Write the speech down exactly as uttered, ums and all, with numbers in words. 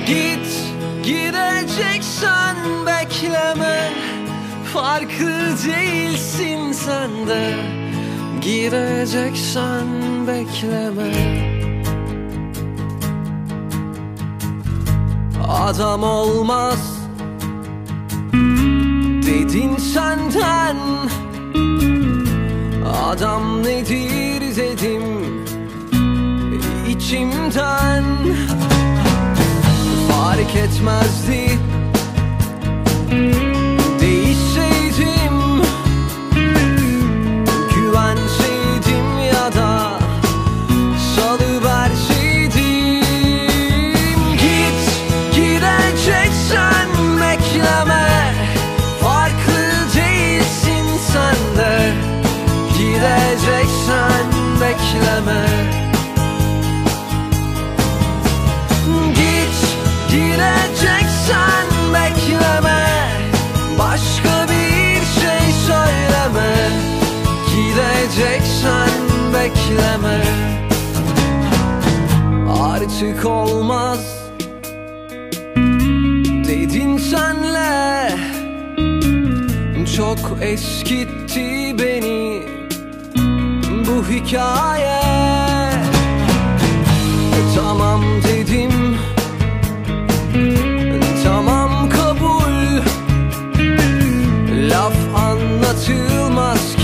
Git, gideceksen bekleme. Farklı değilsin sen de. Gideceksen bekleme. Adam olmaz dedin senden. Adam nedir dedim içimden. Fark etmezdi değişseydim, güvenseydim ya da salıverseydim. Git, gideceksen bekleme. Farklı değilsin sen de. Gideceksen bekleme. Git, gideceksen bekleme. Başka bir şey söyleme. Gideceksen bekleme. Artık olmaz dedin senle. Çok eskitti beni bu hikaye. Tamam dedim, tamam kabul. Laf anlatılmaz ki